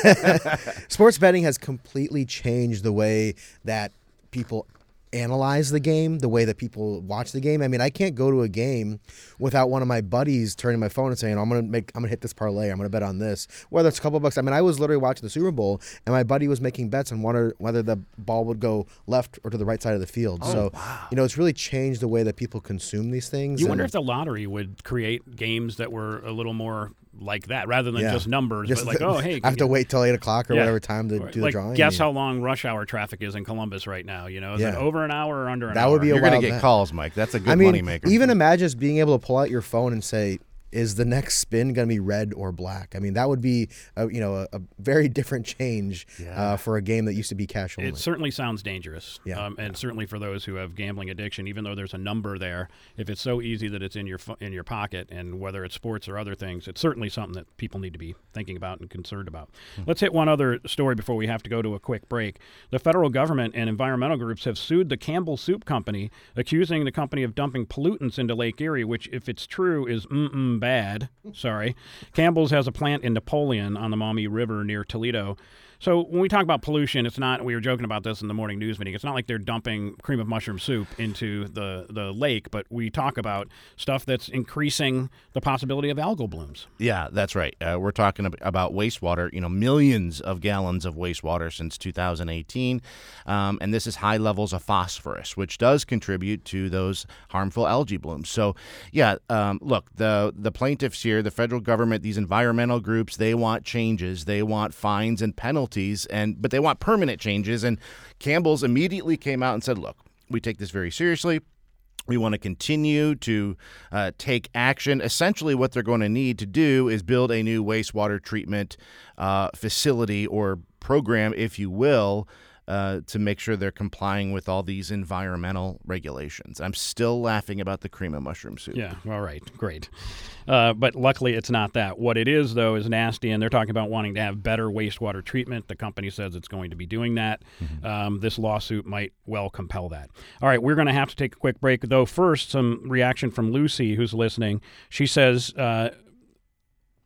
sports betting has completely changed the way that people analyze the game, the way that people watch the game. I mean, I can't go to a game without one of my buddies turning my phone and saying, I'm gonna make I'm gonna hit this parlay, I'm gonna bet on this. Whether it's a couple of bucks. I mean, I was literally watching the Super Bowl and my buddy was making bets on whether whether the ball would go left or to the right side of the field. Oh, so wow. you know, it's really changed the way that people consume these things. You and- wonder if the lottery would create games that were a little more like that, rather than Yeah. just numbers, Just but like, the- oh, hey. I have to wait till eight o'clock or Yeah. whatever time to Or, do the like, drawing. guess Yeah. how long rush hour traffic is in Columbus right now, you know? Is it Yeah. over an hour or under an That hour? would be a You're going to wild get bet. calls, Mike. That's a good I mean, moneymaker. even imagine just being able to pull out your phone and say, is the next spin going to be red or black? I mean, that would be a, you know a, a very different change Yeah. uh, for a game that used to be cash only. It certainly sounds dangerous, Yeah. um, and certainly for those who have gambling addiction. Even though there's a number there, if it's so easy that it's in your fu- in your pocket, and whether it's sports or other things, it's certainly something that people need to be thinking about and concerned about. Hmm. Let's hit one other story before we have to go to a quick break. The federal government and environmental groups have sued the Campbell Soup Company, accusing the company of dumping pollutants into Lake Erie, which, if it's true, is mm-mm bad. Sorry. Campbell's has a plant in Napoleon on the Maumee River near Toledo. So when we talk about pollution, it's not, we were joking about this in the morning news meeting, it's not like they're dumping cream of mushroom soup into the, the lake, but we talk about stuff that's increasing the possibility of algal blooms. Yeah, that's right. Uh, we're talking ab- about wastewater, you know, millions of gallons of wastewater since two thousand eighteen. Um, and this is high levels of phosphorus, which does contribute to those harmful algae blooms. So, yeah, um, look, the, the plaintiffs here, the federal government, these environmental groups, they want changes. They want fines and penalties, and but they want permanent changes. And Campbell's immediately came out and said, look, we take this very seriously. We want to continue to uh, take action. Essentially, what they're going to need to do is build a new wastewater treatment uh, facility or program, if you will, uh, to make sure they're complying with all these environmental regulations. I'm still laughing about the cream of mushroom soup. Yeah, all right, great. Uh, but luckily it's not that. What it is, though, is nasty, and they're talking about wanting to have better wastewater treatment. The company says it's going to be doing that. Mm-hmm. Um, this lawsuit might well compel that. All right, we're going to have to take a quick break, though. First, some reaction from Lucy, who's listening. She says, uh,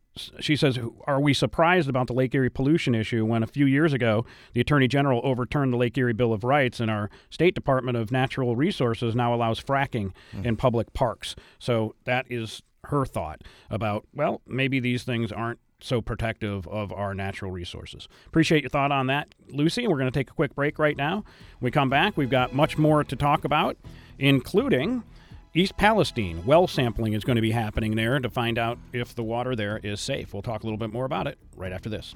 she says, are we surprised about the Lake Erie pollution issue when a few years ago the Attorney General overturned the Lake Erie Bill of Rights and our State Department of Natural Resources now allows fracking mm. in public parks? So that is her thought about, well, maybe these things aren't so protective of our natural resources. Appreciate your thought on that, Lucy. We're going to take a quick break right now. When we come back, we've got much more to talk about, including East Palestine. Well sampling is going to be happening there to find out if the water there is safe. We'll talk a little bit more about it right after this.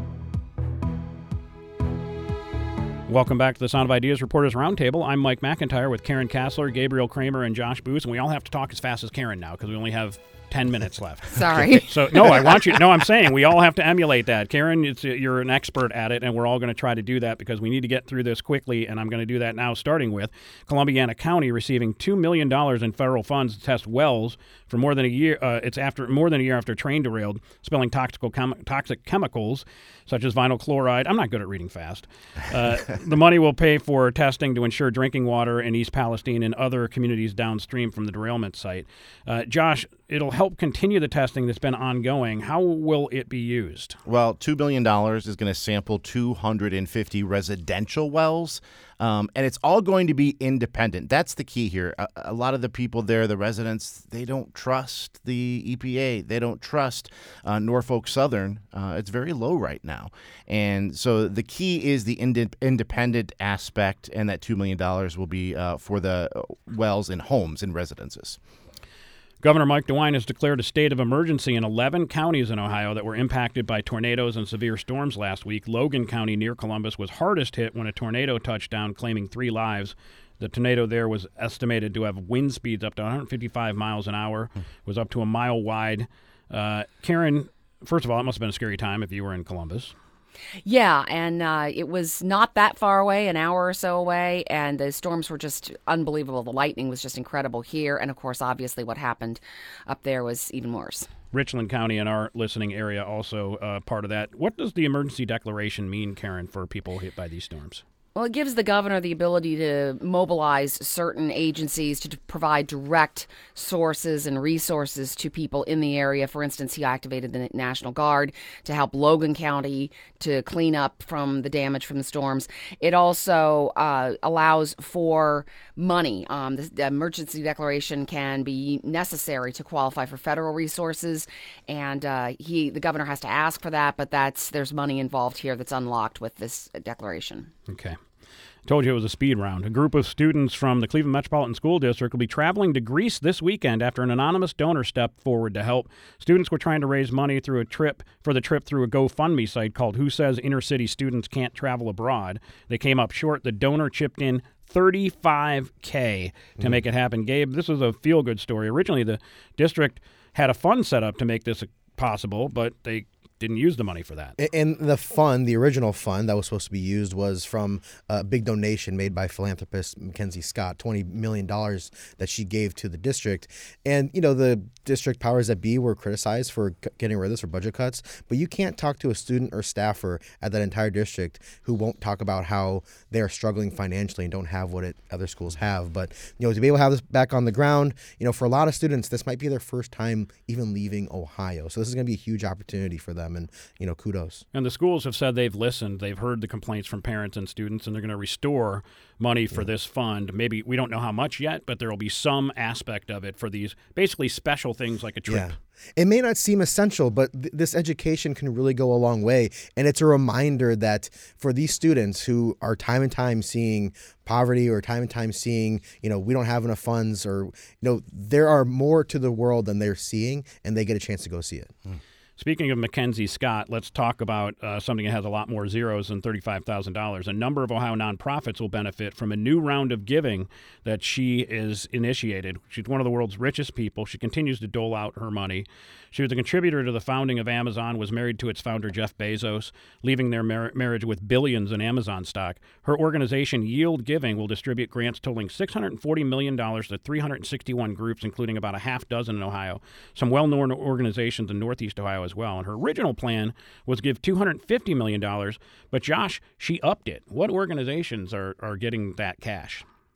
Welcome back to the Sound of Ideas Reporters Roundtable. I'm Mike McIntyre with Karen Kassler, Gabriel Kramer, and Josh Booth, and we all have to talk as fast as Karen now because we only have ten minutes left. Sorry. So, no, I want you, no, I'm saying we all have to emulate that. Karen, it's, you're an expert at it, and we're all going to try to do that because we need to get through this quickly, and I'm going to do that now, starting with Columbiana County receiving two million dollars in federal funds to test wells for more than a year. Uh, it's after more than a year after a train derailed, spilling toxic, chem- toxic chemicals such as vinyl chloride. I'm not good at reading fast. Uh, the money will pay for testing to ensure drinking water in East Palestine and other communities downstream from the derailment site. Uh, Josh, it'll help continue the testing that's been ongoing. How will it be used? Well, two billion dollars is going to sample two hundred fifty residential wells, um, and it's all going to be independent. That's the key here. A, a lot of the people there, the residents, they don't trust the E P A. They don't trust uh, Norfolk Southern. Uh, it's very low right now. And so the key is the ind- independent aspect, and that two million dollars will be uh, for the wells in homes and residences. Governor Mike DeWine has declared a state of emergency in eleven counties in Ohio that were impacted by tornadoes and severe storms last week. Logan County near Columbus was hardest hit when a tornado touched down, claiming three lives. The tornado there was estimated to have wind speeds up to one hundred fifty-five miles an hour, was up to a mile wide. Uh, Karen, first of all, it must have been a scary time if you were in Columbus. Yeah, and uh, it was not that far away, an hour or so away, and the storms were just unbelievable. The lightning was just incredible here, and of course, obviously, what happened up there was even worse. Richland County in our listening area also uh, part of that. What does the emergency declaration mean, Karen, for people hit by these storms? Well, it gives the governor the ability to mobilize certain agencies to provide direct sources and resources to people in the area. For instance, he activated the National Guard to help Logan County to clean up from the damage from the storms. It also uh, allows for money. Um, the, the emergency declaration can be necessary to qualify for federal resources, and uh, he, the governor has to ask for that, but that's there's money involved here that's unlocked with this declaration. Okay. I told you it was a speed round. A group of students from the Cleveland Metropolitan School District will be traveling to Greece this weekend after an anonymous donor stepped forward to help. Students were trying to raise money through a trip for the trip through a GoFundMe site called Who Says Inner City Students Can't Travel Abroad. They came up short. The donor chipped in thirty-five thousand dollars to mm. make it happen. Gabe, this was a feel-good story. Originally, the district had a fund set up to make this possible, but they didn't use the money for that. And the fund, the original fund that was supposed to be used was from a big donation made by philanthropist Mackenzie Scott, twenty million dollars that she gave to the district. And, you know, the district powers that be were criticized for getting rid of this for budget cuts, but you can't talk to a student or staffer at that entire district who won't talk about how they are struggling financially and don't have what it, other schools have. But, you know, to be able to have this back on the ground, you know, for a lot of students, this might be their first time even leaving Ohio. So this is going to be a huge opportunity for them. And, you know, kudos. And the schools have said they've listened. They've heard the complaints from parents and students, and they're going to restore money for yeah. this fund. Maybe we don't know how much yet, but there will be some aspect of it for these basically special things like a trip. Yeah. It may not seem essential, but th- this education can really go a long way. And it's a reminder that for these students who are time and time seeing poverty or time and time seeing, you know, we don't have enough funds, or, you know, there are more to the world than they're seeing, and they get a chance to go see it. Mm. Speaking of Mackenzie Scott, let's talk about uh, something that has a lot more zeros than thirty-five thousand dollars. A number of Ohio nonprofits will benefit from a new round of giving that she is initiated. She's one of the world's richest people. She continues to dole out her money. She was a contributor to the founding of Amazon, was married to its founder, Jeff Bezos, leaving their mar- marriage with billions in Amazon stock. Her organization, Yield Giving, will distribute grants totaling six hundred forty million dollars to three hundred sixty-one groups, including about a half dozen in Ohio, some well-known organizations in Northeast Ohio as well. And her original plan was to give two hundred fifty million dollars, but Josh, she upped it. What organizations are, are getting that cash?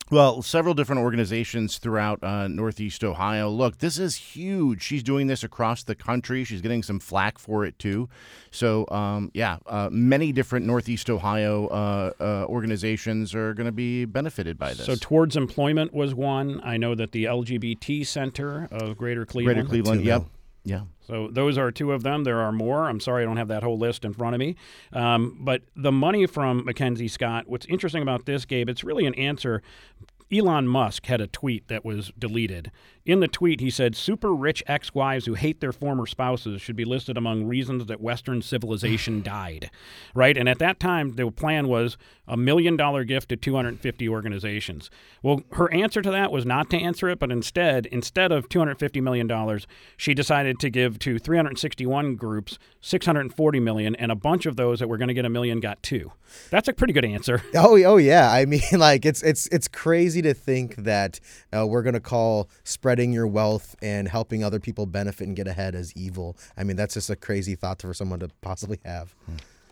Well, several different organizations throughout uh, Northeast Ohio. Look, this is huge. She's doing this across the country. She's getting some flack for it, too. So, um, yeah, uh, many different Northeast Ohio uh, uh, organizations are going to be benefited by this. So, Towards Employment was one. I know that the L G B T Center of Greater Cleveland. Greater Cleveland, yep. Yeah. So those are two of them. There are more. I'm sorry I don't have that whole list in front of me. Um, but the money from Mackenzie Scott, what's interesting about this, Gabe, it's really an answer. Elon Musk had a tweet that was deleted. In the tweet, he said, super rich ex-wives who hate their former spouses should be listed among reasons that Western civilization died, right? And at that time, the plan was a million-dollar gift to two hundred fifty organizations. Well, her answer to that was not to answer it, but instead, instead of two hundred fifty million dollars, she decided to give to three hundred sixty-one groups six hundred forty million dollars, and a bunch of those that were going to get a million got two. That's a pretty good answer. Oh, oh yeah. I mean, like, it's it's it's crazy to think that uh, we're going to call spreading your wealth and helping other people benefit and get ahead as evil. I mean, that's just a crazy thought for someone to possibly have. Hmm.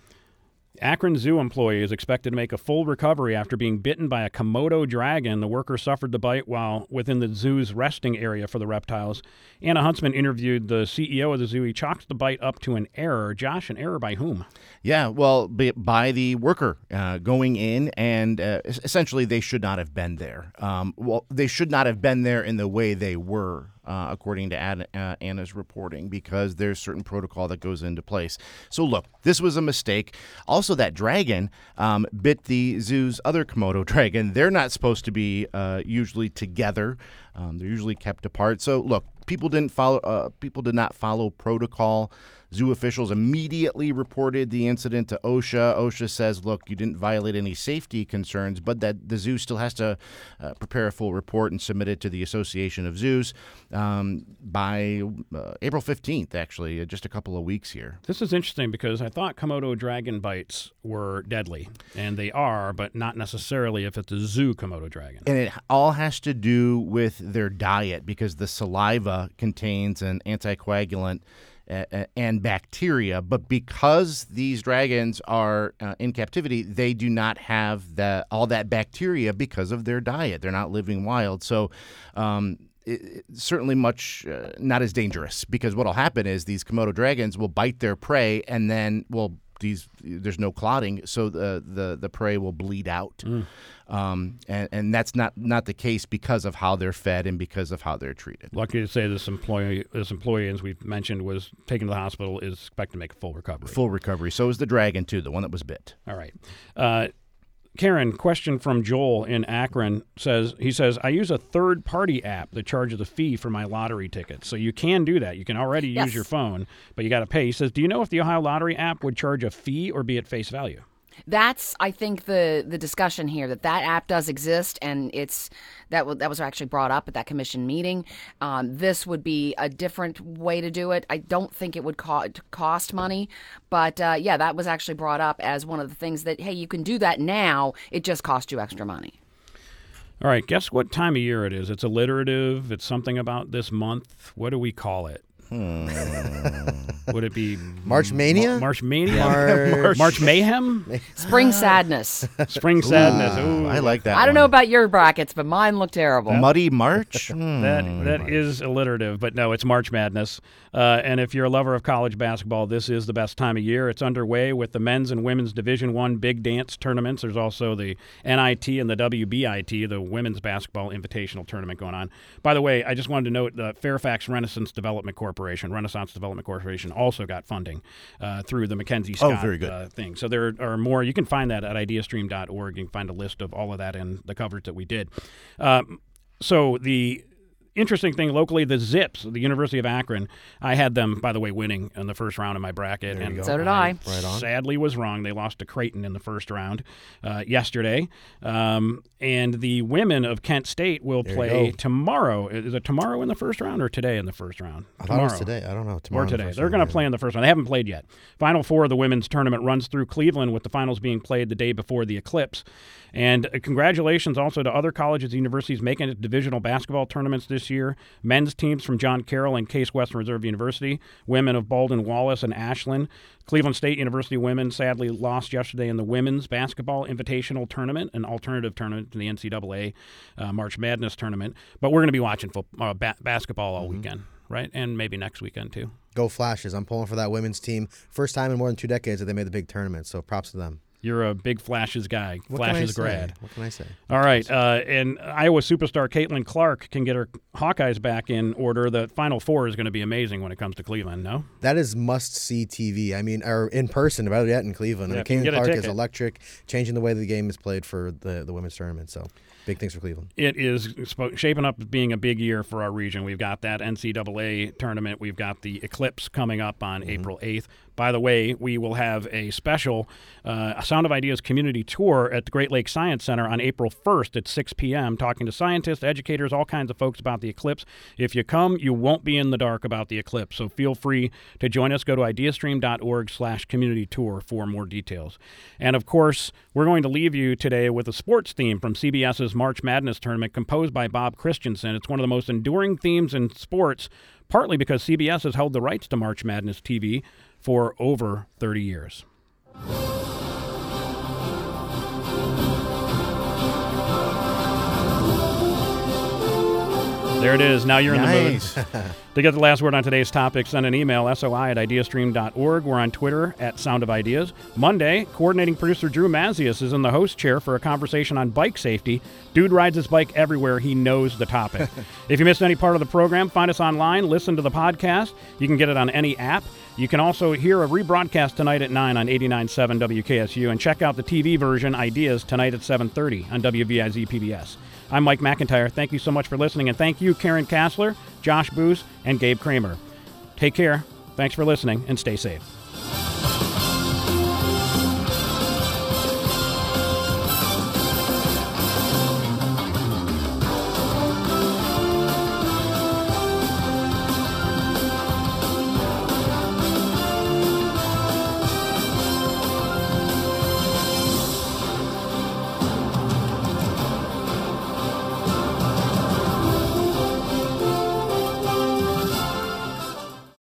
Akron Zoo employee is expected to make a full recovery after being bitten by a Komodo dragon. The worker suffered the bite while within the zoo's resting area for the reptiles. Anna Huntsman interviewed the C E O of the zoo. He chalks the bite up to an error. Josh, an error by whom? Yeah, well, by the worker uh, going in, and uh, essentially they should not have been there. Um, well, they should not have been there in the way they were. Uh, according to Ad, uh, Anna's reporting, because there's certain protocol that goes into place. So look, this was a mistake. Also, that dragon um, bit the zoo's other Komodo dragon. They're not supposed to be uh, usually together. Um, they're usually kept apart. So look, people didn't follow. Uh, people did not follow protocol. Zoo officials immediately reported the incident to OSHA. OSHA says, look, you didn't violate any safety concerns, but that the zoo still has to uh, prepare a full report and submit it to the Association of Zoos um, by uh, April fifteenth, actually, uh, just a couple of weeks here. This is interesting because I thought Komodo dragon bites were deadly, and they are, but not necessarily if it's a zoo Komodo dragon. And it all has to do with their diet, because the saliva contains an anticoagulant Uh, and bacteria, but because these dragons are uh, in captivity, they do not have that all that bacteria because of their diet. They're not living wild, so um, it, it, certainly much uh, not as dangerous. Because what will happen is these Komodo dragons will bite their prey, and then well, these there's no clotting, so the the, the prey will bleed out. Mm. Um, and, and that's not, not the case because of how they're fed and because of how they're treated. Lucky to say this employee, this employee, as we've mentioned, was taken to the hospital, is expected to make a full recovery. Full recovery. So is the dragon, too, the one that was bit. All right. Uh, Karen, question from Joel in Akron says, he says, I use a third-party app that charges a fee for my lottery tickets. So you can do that. You can already yes. use your phone, but you got to pay. He says, do you know if the Ohio Lottery app would charge a fee or be at face value? That's, I think, the the discussion here, that that app does exist, and it's that, w- that was actually brought up at that commission meeting. Um, this would be a different way to do it. I don't think it would co- cost money, but uh, yeah, that was actually brought up as one of the things that, hey, you can do that now, it just costs you extra money. All right, guess what time of year it is? It's alliterative. It's something about this month. What do we call it? Hmm. Would it be March Mania? Ma- March Mania? March, March Mayhem? Spring Sadness. Spring Sadness. Ooh. I like that I don't one. know about your brackets, but mine look terrible. Muddy March? Hmm. That That is alliterative, but no, it's March Madness. Uh, and if you're a lover of college basketball, this is the best time of year. It's underway with the men's and women's Division One big dance tournaments. There's also the N I T and the W B I T, the Women's Basketball Invitational Tournament going on. By the way, I just wanted to note the Fairfax Renaissance Development Corporation, Renaissance Development Corporation, also got funding uh, through the Mackenzie Scott oh, very good. Uh, thing. So there are more. You can find that at ideastream dot org. You can find a list of all of that in the coverage that we did. Um, so the interesting thing locally, the Zips, the University of Akron, I had them, by the way, winning in the first round of my bracket. There you and go. So did I. Right on. Sadly was wrong. They lost to Creighton in the first round uh, yesterday. Um, and the women of Kent State will There play you go. tomorrow. Is it tomorrow in the first round or today in the first round? I thought tomorrow. it was today. I don't know. Tomorrow Or in the today. first They're round, going to yeah. play in the first round. They haven't played yet. Final four of the women's tournament runs through Cleveland, with the finals being played the day before the Eclipse. And uh, congratulations also to other colleges and universities making it divisional basketball tournaments this this year. Men's teams from John Carroll and Case Western Reserve University. Women of Baldwin Wallace and Ashland. Cleveland State University women sadly lost yesterday in the Women's Basketball Invitational Tournament, an alternative tournament to the N C double A uh, March Madness tournament. But we're going to be watching fo- uh, ba- basketball all mm-hmm. weekend, right? And maybe next weekend, too. Go Flashes. I'm pulling for that women's team. First time in more than two decades that they made the big tournament, so props to them. You're a big Flashes guy, what Flashes grad. What can I say? All right, uh, and Iowa superstar Caitlin Clark can get her Hawkeyes back in order. The Final Four is going to be amazing when it comes to Cleveland, no? That is must-see T V. I mean, or in person, better yet in Cleveland. Yeah, I mean, Caitlin Clark is electric, changing the way the game is played for the, the women's tournament, so big things for Cleveland. It is shaping up as being a big year for our region. We've got that N C double A tournament. We've got the Eclipse coming up on mm-hmm. April eighth. By the way, we will have a special uh, Sound of Ideas community tour at the Great Lakes Science Center on April first at six p.m., talking to scientists, educators, all kinds of folks about the eclipse. If you come, you won't be in the dark about the eclipse, so feel free to join us. Go to ideastream.org slash community tour for more details. And, of course, we're going to leave you today with a sports theme from CBS's March Madness tournament composed by Bob Christensen. It's one of the most enduring themes in sports, partly because C B S has held the rights to March Madness T V for over thirty years. There it is. Now you're nice. in the mood. To get the last word on today's topic, send an email, soi at ideastream dot org. We're on Twitter at Sound of Ideas. Monday, coordinating producer Drew Mazius is in the host chair for a conversation on bike safety. Dude rides his bike everywhere. He knows the topic. If you missed any part of the program, find us online, listen to the podcast. You can get it on any app. You can also hear a rebroadcast tonight at nine on eighty-nine point seven W K S U, and check out the T V version, Ideas, tonight at seven thirty on W V I Z P B S. I'm Mike McIntyre. Thank you so much for listening, and thank you, Karen Kassler, Josh Boos, and Gabe Kramer. Take care. Thanks for listening, and stay safe.